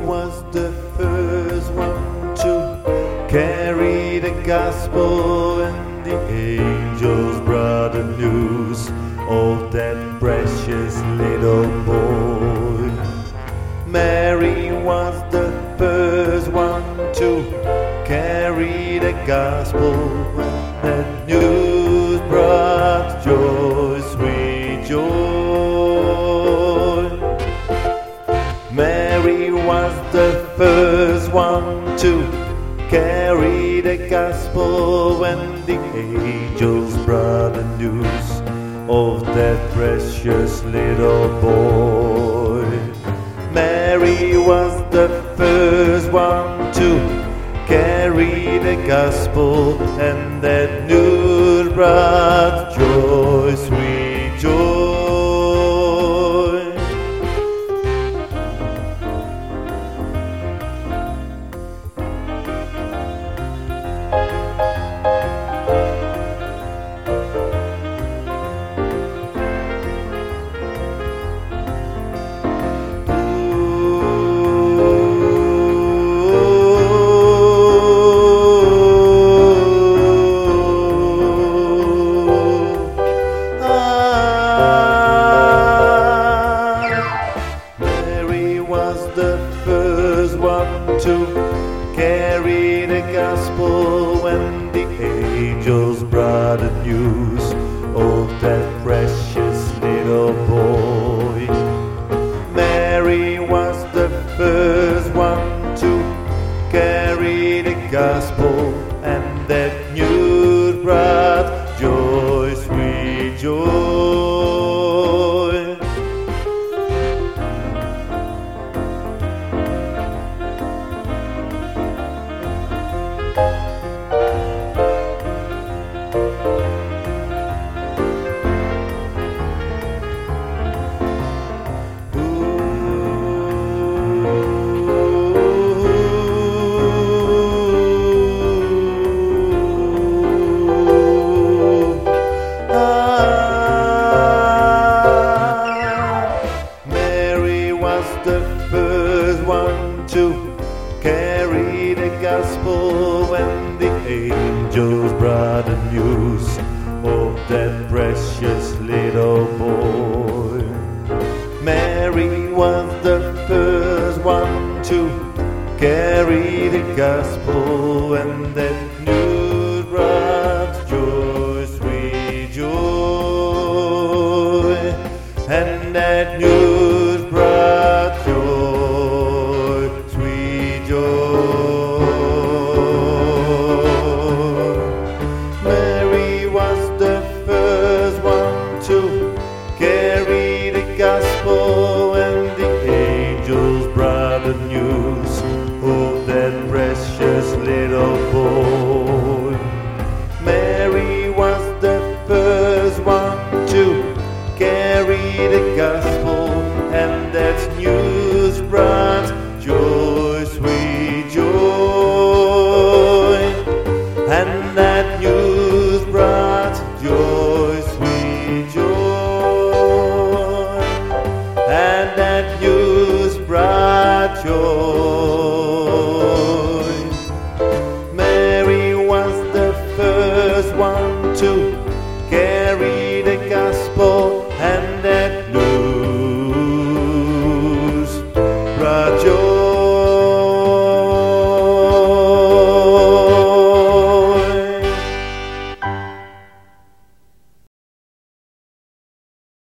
was the first one to carry the gospel, and the angels brought the news of that precious little boy. Mary was the first one to carry the gospel, and that news brought joy, sweet joy. Mary was the first one to carry the gospel when the angels brought the news of that precious little boy. Mary was the first one to carry the gospel, and that news brought joy, sweet joy. To carry the gospel when the angels brought the news of that precious little boy. Mary was the first one to carry the gospel, and that news brought joy, sweet joy. The first one to carry the gospel when the angels brought the news of that precious little boy. Mary was the first one to carry the gospel, and that news brought joy, sweet joy, and that news brought joy, sweet joy. Mary was the first one to carry the gospel, and the angels brought the news of that precious little boy. Mary was the first one to carry the gospel, and that news brought joy, sweet joy, and that news brought joy, sweet joy, and that news brought joy. Mary was the first one to carry the gospel, and that news brought joy.